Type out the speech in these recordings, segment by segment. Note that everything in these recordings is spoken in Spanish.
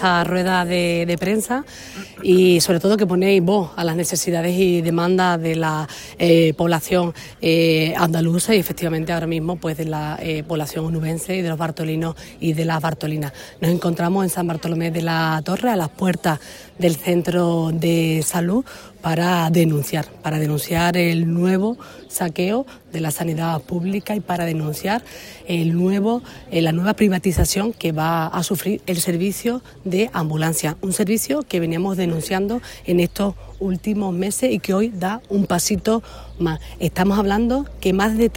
esta rueda de prensa y sobre todo que ponéis voz a las necesidades y demandas de la población andaluza y efectivamente ahora mismo pues de la población onubense y de los bartolinos y de las bartolinas. Nos encontramos en San Bartolomé de la Torre, a las puertas del centro de salud, para denunciar el nuevo saqueo de la sanidad pública y para denunciar la nueva privatización que va a sufrir el servicio de ambulancia, un servicio que veníamos denunciando en estos últimos meses y que hoy da un pasito más. Estamos hablando que más de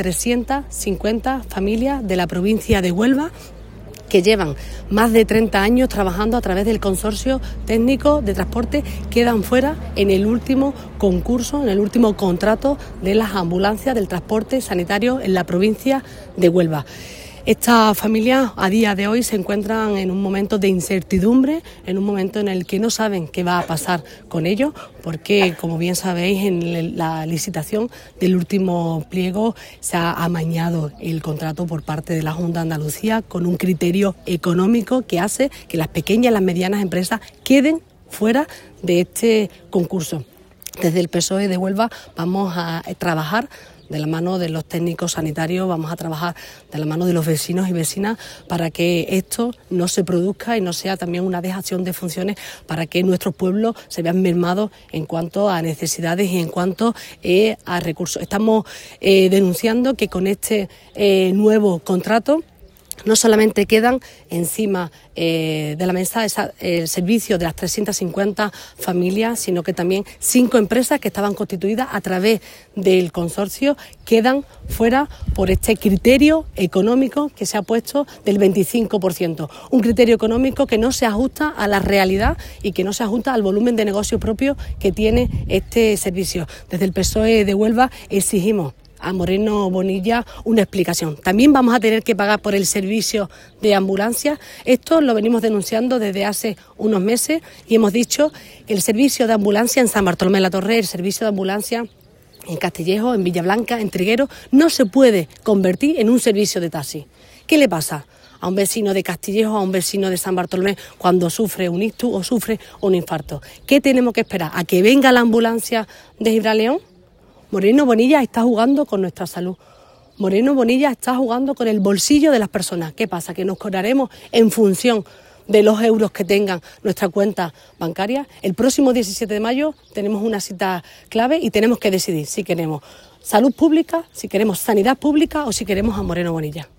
350 familias de la provincia de Huelva, que llevan más de 30 años trabajando a través del consorcio técnico de transporte, quedan fuera en el último concurso, en el último contrato de las ambulancias del transporte sanitario en la provincia de Huelva. Estas familias a día de hoy se encuentran en un momento de incertidumbre, en un momento en el que no saben qué va a pasar con ellos, porque, como bien sabéis, en la licitación del último pliego se ha amañado el contrato por parte de la Junta de Andalucía con un criterio económico que hace que las pequeñas y las medianas empresas queden fuera de este concurso. Desde el PSOE de Huelva vamos a trabajar de la mano de los técnicos sanitarios, vamos a trabajar de la mano de los vecinos y vecinas para que esto no se produzca y no sea también una dejación de funciones para que nuestros pueblos se vean mermados en cuanto a necesidades y en cuanto a recursos. Estamos denunciando que con este nuevo contrato no solamente quedan encima de la mesa el servicio de las 350 familias, sino que también 5 empresas que estaban constituidas a través del consorcio quedan fuera por este criterio económico que se ha puesto del 25%. Un criterio económico que no se ajusta a la realidad y que no se ajusta al volumen de negocio propio que tiene este servicio. Desde el PSOE de Huelva exigimos a Moreno Bonilla una explicación. También vamos a tener que pagar por el servicio de ambulancia. Esto lo venimos denunciando desde hace unos meses y hemos dicho que el servicio de ambulancia en San Bartolomé de la Torre, el servicio de ambulancia en Castillejo, en Villablanca, en Trigueros, no se puede convertir en un servicio de taxi. ¿Qué le pasa a un vecino de Castillejo, a un vecino de San Bartolomé cuando sufre un ictus o sufre un infarto? ¿Qué tenemos que esperar? ¿A que venga la ambulancia de Gibraleón? Moreno Bonilla está jugando con nuestra salud. Moreno Bonilla está jugando con el bolsillo de las personas. ¿Qué pasa? Que nos cobraremos en función de los euros que tengan nuestra cuenta bancaria. El próximo 17 de mayo tenemos una cita clave y tenemos que decidir si queremos salud pública, si queremos sanidad pública o si queremos a Moreno Bonilla.